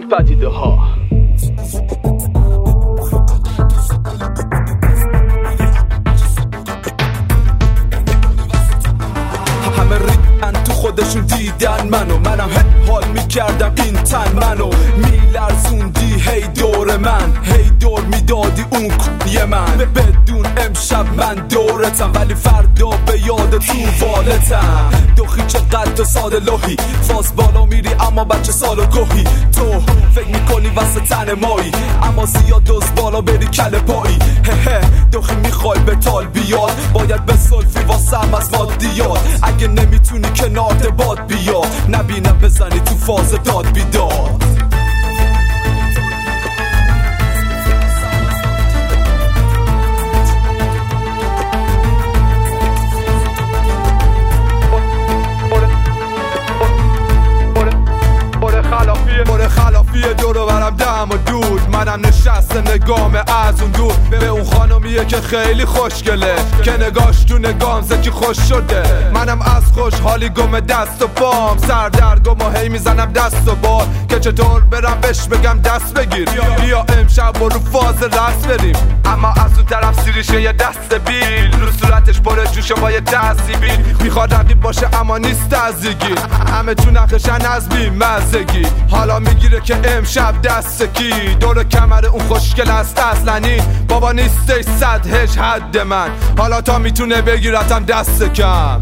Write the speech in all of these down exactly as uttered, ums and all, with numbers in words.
پدیده ها. همه ریدن تو خودشون دیدن منو، منم حال میکردم این تن منو میلرزوندی هی دور من، هی دور میدادی اون کنی من. بدون امشب من دورتم ولی فردا به یاد تو والتم. دخی چقدر تو ساده لوحی، فاز بالا میری اما بچه سال و گوهی. تو فکر میکنی واسه تن مایی اما زیاد دوز بالا بری کل پایی. هه هه دخی میخوای به تال بیاد، باید به سلفی واسم از مادیات. اگه نمیتونی کنار باد بیا، نبینم بزنی تو فاز داد بیداد. بره خلافیه دورو برم دم و دود، منم نشسته نگام از اون دور به اون خانمیه که خیلی خوشگله، که نگاش تو نگام زکی خوش شده. منم از خوشحالی گم دست و پام، سردرگم و هی میزنم دست و بال که چطور برم بهش بگم دست بگیر. بیا امشب برو فاز رست بریم، اما از اون طرف سیریشه یه دست بیل، رو صورتش پر جوشه با یه دستی بیل. میخواد رقیب باشه اما نیست تزیگی، همه تو نخشن از بی مزگی. حالا میگیره که امشب دست کی، دور کمر اون خوشگل است اصلنی. بابا نیستش صد هش حد من، حالا تا میتونه بگیرتم دست کم.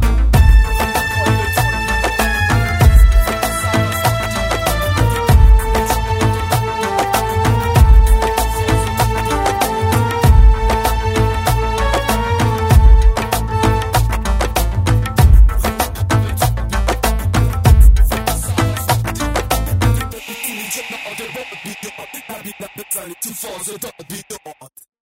To falls without the beat.